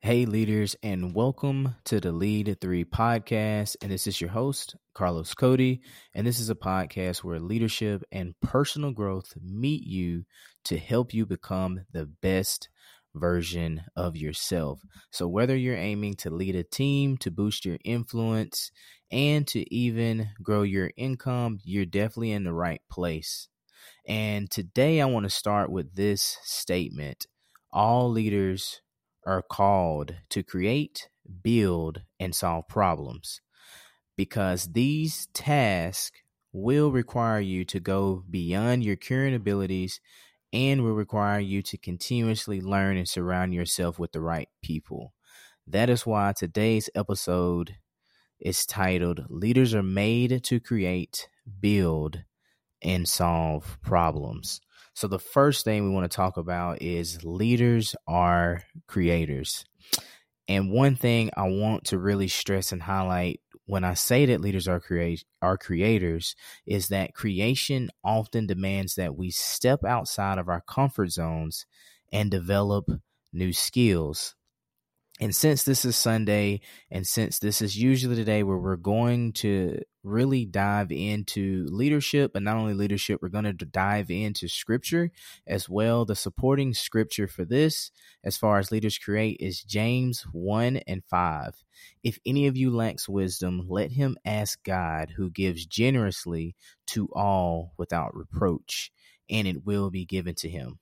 Hey, leaders, and welcome to the Lead 3 podcast. And this is your host, Carlos Cody. And this is a podcast where leadership and personal growth meet you to help you become the best version of yourself. So whether you're aiming to lead a team, to boost your influence, and to even grow your income, you're definitely in the right place. And today I want to start with this statement. All leaders are called to create, build, and solve problems because these tasks will require you to go beyond your current abilities and will require you to continuously learn and surround yourself with the right people. That is why today's episode is titled Leaders Are Made to Create, Build, and Solve Problems. So the first thing we want to talk about is leaders are creators. And one thing I want to really stress and highlight when I say that leaders are creators is that creation often demands that we step outside of our comfort zones and develop new skills. And since this is Sunday, and since this is usually the day where we're going to really dive into leadership, but not only leadership, we're going to dive into scripture as well. The supporting scripture for this, as far as leaders create, is James 1:5. If any of you lacks wisdom, let him ask God, who gives generously to all without reproach, and it will be given to him.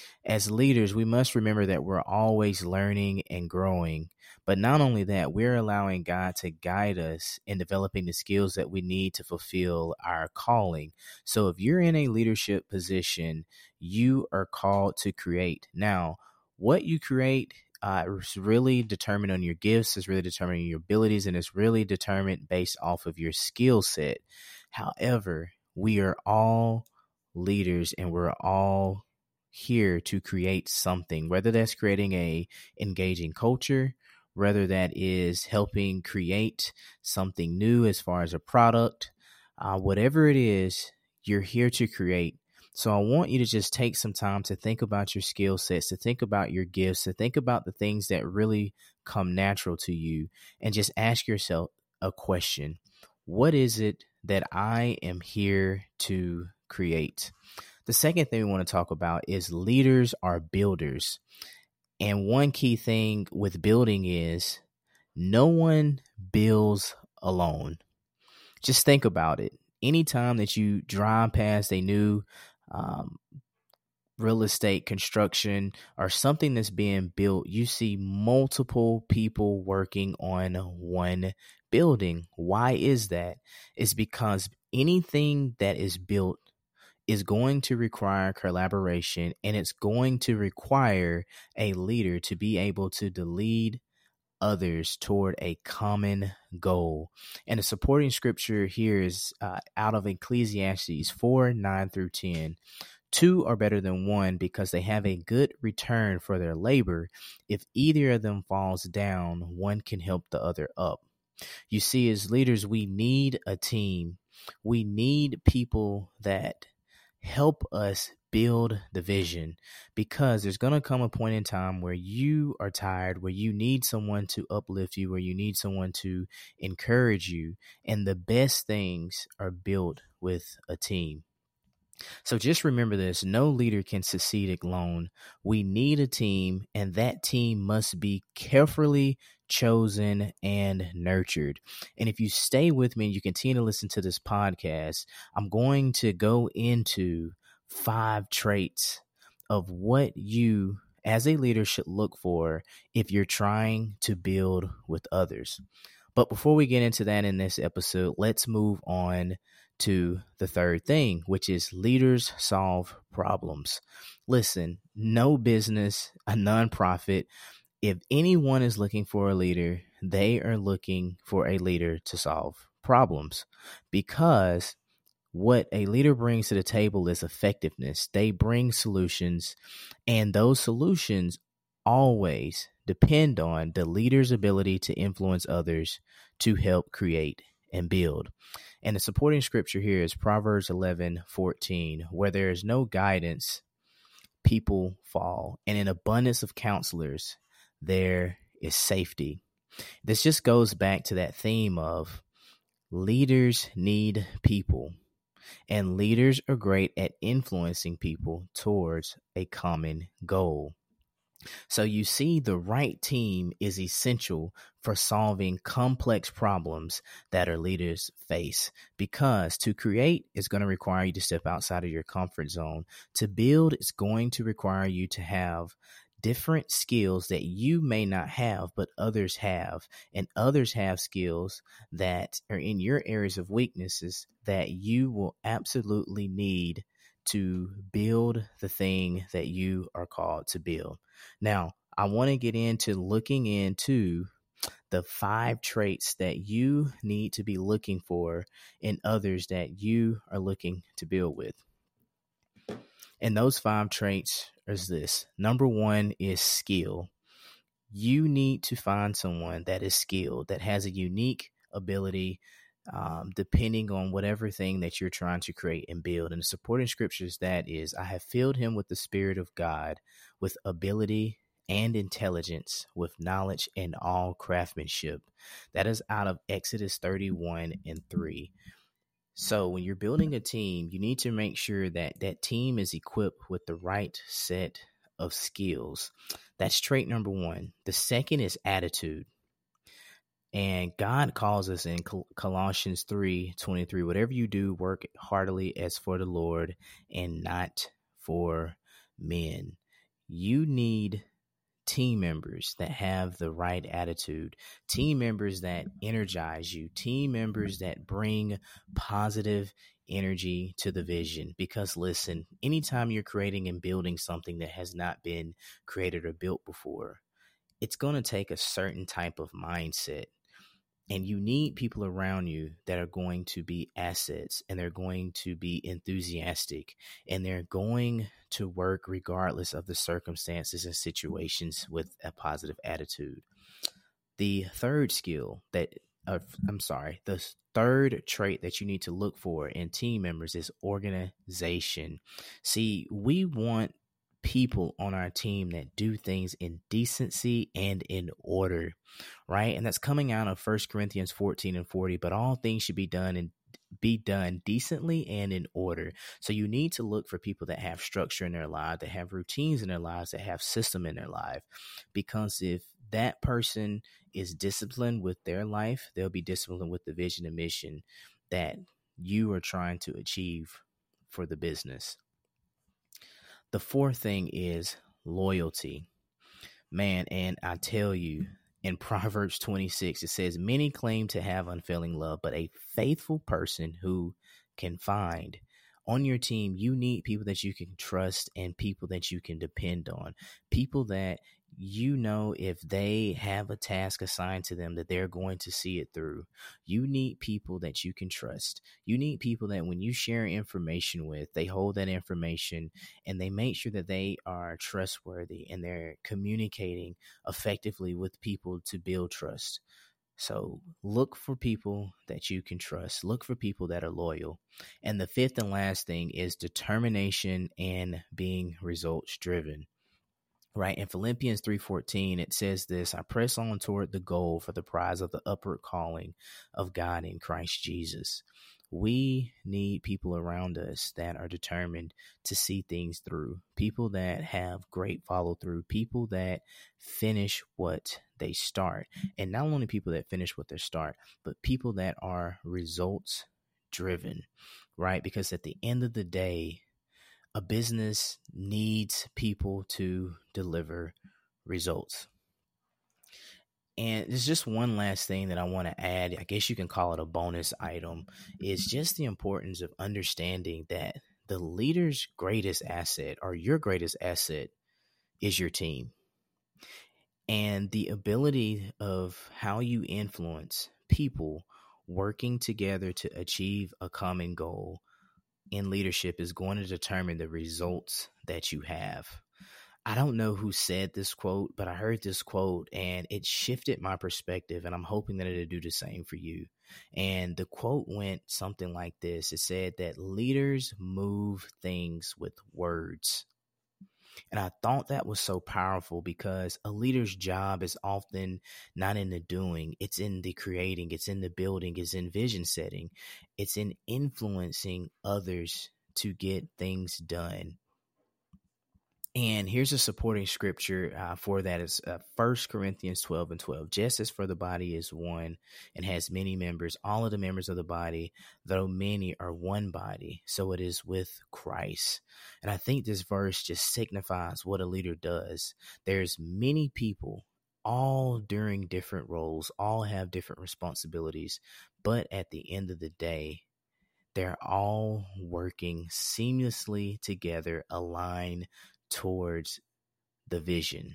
As leaders, we must remember that we're always learning and growing. But not only that, we're allowing God to guide us in developing the skills that we need to fulfill our calling. So if you're in a leadership position, you are called to create. Now, what you create is really determined on your gifts, is really determined on your abilities, and it's really determined based off of your skill set. However, we are all leaders and we're all here to create something, whether that's creating a engaging culture, whether that is helping create something new as far as a product, whatever it is, you're here to create. So I want you to just take some time to think about your skill sets, to think about your gifts, to think about the things that really come natural to you, and just ask yourself a question. What is it that I am here to create? The second thing we want to talk about is leaders are builders. And one key thing with building is no one builds alone. Just think about it. Anytime that you drive past a new real estate construction or something that's being built, you see multiple people working on one building. Why is that? It's because anything that is built is going to require collaboration, and it's going to require a leader to be able to lead others toward a common goal. And the supporting scripture here is out of Ecclesiastes 4:9-10. Two are better than one because they have a good return for their labor. If either of them falls down, one can help the other up. You see, as leaders, we need a team. We need people that help us build the vision, because there's going to come a point in time where you are tired, where you need someone to uplift you, where you need someone to encourage you. And the best things are built with a team. So just remember this, no leader can succeed alone. We need a team, and that team must be carefully chosen and nurtured. And if you stay with me and you continue to listen to this podcast, I'm going to go into 5 traits of what you as a leader should look for if you're trying to build with others. But before we get into that in this episode, let's move on to the third thing, which is leaders solve problems. Listen, no business, a nonprofit, if anyone is looking for a leader, they are looking for a leader to solve problems, because what a leader brings to the table is effectiveness. They bring solutions, and those solutions always depend on the leader's ability to influence others to help create and build. And the supporting scripture here is Proverbs 11:14, where there is no guidance, people fall, and in abundance of counselors, there is safety. This just goes back to that theme of leaders need people, and leaders are great at influencing people towards a common goal. So you see, the right team is essential for solving complex problems that our leaders face, because to create is going to require you to step outside of your comfort zone. To build is going to require you to have different skills that you may not have, but others have, and others have skills that are in your areas of weaknesses that you will absolutely need to build the thing that you are called to build. Now, I want to get into looking into the 5 traits that you need to be looking for in others that you are looking to build with. And those 5 traits is this. Number 1 is skill. You need to find someone that is skilled, that has a unique ability, depending on whatever thing that you're trying to create and build. And the supporting scriptures that is, I have filled him with the Spirit of God, with ability and intelligence, with knowledge and all craftsmanship. That is out of Exodus 31:3. So when you're building a team, you need to make sure that that team is equipped with the right set of skills. That's trait number 1. The second is attitude. And God calls us in Colossians 3:23, whatever you do, work heartily as for the Lord and not for men. You need team members that have the right attitude, team members that energize you, team members that bring positive energy to the vision. Because listen, anytime you're creating and building something that has not been created or built before, it's going to take a certain type of mindset. And you need people around you that are going to be assets, and they're going to be enthusiastic, and they're going to work regardless of the circumstances and situations with a positive attitude. The third the third trait that you need to look for in team members is organization. See, we want people on our team that do things in decency and in order, right? And that's coming out of 1 Corinthians 14:40. But all things should be done decently and in order. So you need to look for people that have structure in their life, that have routines in their lives, that have system in their life. Because if that person is disciplined with their life, they'll be disciplined with the vision and mission that you are trying to achieve for the business. The fourth thing is loyalty. Man, and I tell you, in Proverbs 26, it says, many claim to have unfailing love, but a faithful person who can find. On your team, you need people that you can trust and people that you can depend on. People that you know, if they have a task assigned to them, that they're going to see it through. You need people that you can trust. You need people that when you share information with, they hold that information and they make sure that they are trustworthy and they're communicating effectively with people to build trust. So look for people that you can trust. Look for people that are loyal. And the fifth and last thing is determination and being results driven. Right. In Philippians 3:14, it says this, I press on toward the goal for the prize of the upward calling of God in Christ Jesus. We need people around us that are determined to see things through, people that have great follow through, people that finish what they start. And not only people that finish what they start, but people that are results driven, right? Because at the end of the day, a business needs people to deliver results. And there's just one last thing that I want to add. I guess you can call it a bonus item. Is just the importance of understanding that the leader's greatest asset, or your greatest asset, is your team. And the ability of how you influence people working together to achieve a common goal in leadership is going to determine the results that you have. I don't know who said this quote, but I heard this quote and it shifted my perspective, and I'm hoping that it'll do the same for you. And the quote went something like this. It said that leaders move things with words. And I thought that was so powerful because a leader's job is often not in the doing, it's in the creating, it's in the building, it's in vision setting, it's in influencing others to get things done. And here's a supporting scripture for that is 1 Corinthians 12:12. Just as for the body is one and has many members, all of the members of the body, though many, are one body, so it is with Christ. And I think this verse just signifies what a leader does. There's many people, all doing different roles, all have different responsibilities, but at the end of the day, they're all working seamlessly together, aligned towards the vision.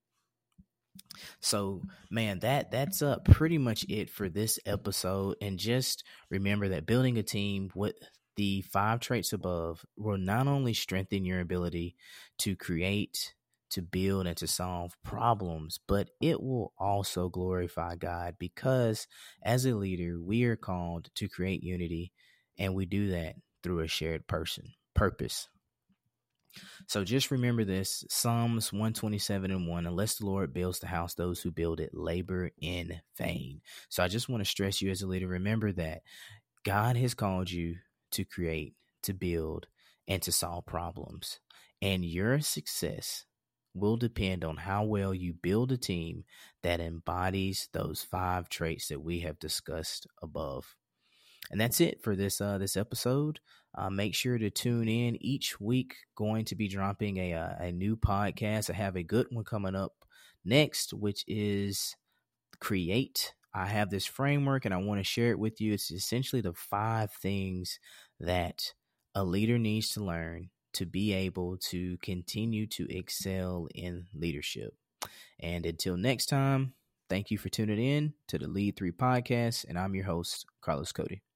So, man, that's pretty much it for this episode. And just remember that building a team with the 5 traits above will not only strengthen your ability to create, to build, and to solve problems, but it will also glorify God, because as a leader, we are called to create unity, and we do that through a shared purpose. So just remember this, Psalms 127:1, unless the Lord builds the house, those who build it labor in vain. So I just want to stress you as a leader, remember that God has called you to create, to build, and to solve problems. And your success will depend on how well you build a team that embodies those 5 traits that we have discussed above. And that's it for this episode. Make sure to tune in each week. Going to be dropping a new podcast. I have a good one coming up next, which is Create. I have this framework and I want to share it with you. It's essentially the 5 things that a leader needs to learn to be able to continue to excel in leadership. And until next time, thank you for tuning in to the Lead 3 podcast. And I'm your host, Carlos Cody.